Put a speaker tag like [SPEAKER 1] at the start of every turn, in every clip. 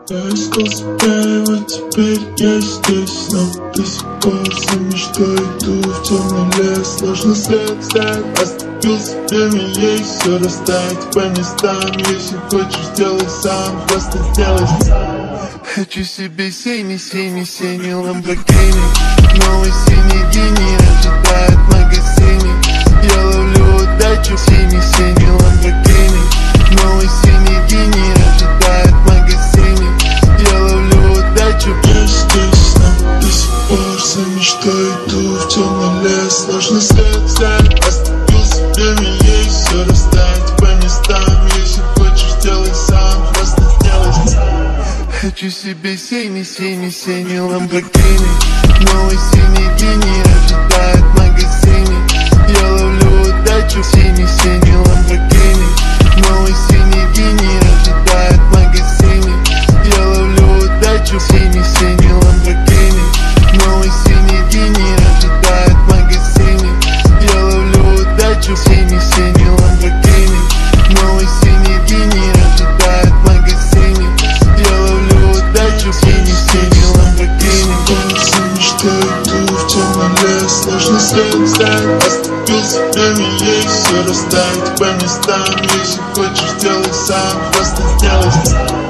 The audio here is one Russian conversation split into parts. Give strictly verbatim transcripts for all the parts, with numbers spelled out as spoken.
[SPEAKER 1] Я искал себя, и вот теперь я здесь, но до сих пор за мечтой иду в темный лес. Ложный след, след, оступился время, ей все растает по местам. Если хочешь, сделай сам, просто сделай сам. Хочу себе синий, синий, синий ламборгини. Новый синий гений ожидает в магазине. Я ловлю удачу, синий, синий ламборгини. Новый синий гений ожидает в магазине. Я ловлю удачу. Я здесь, но до сих пор за мечтой иду в темный лес. Ложный след, след, оступился время, ей все растает по местам. Если хочешь, сделай сам, просто сделай сам. Хочу себе синий, синий, синий ламборгини. Новый синий гений ожидает в магазине. Я ловлю удачу, синий, синий ламборгини. Новый синий гений ожидает в магазине. Я ловлю удачу, синий, синий ламборгини. Новый синий гений ожидает в магазине. Я ловлю удачу, синий, синий ламборгини. Новый синий гений ожидает в магазине. Я ловлю удачу, синий, синий ламборгини. За мечтой иду в темный лес. Ложный след, след, оступился время, ей все растает по местам. Если хочешь, сделай сам, просто сделай сам.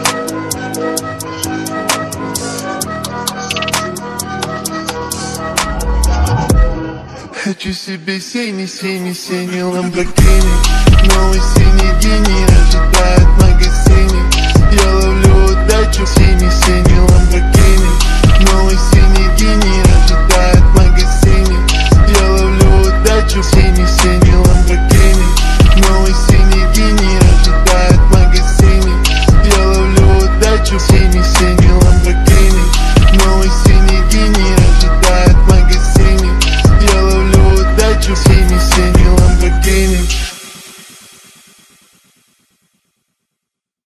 [SPEAKER 1] Хочу себе синий, синий, синий ламборгини. Новый синий гений ожидает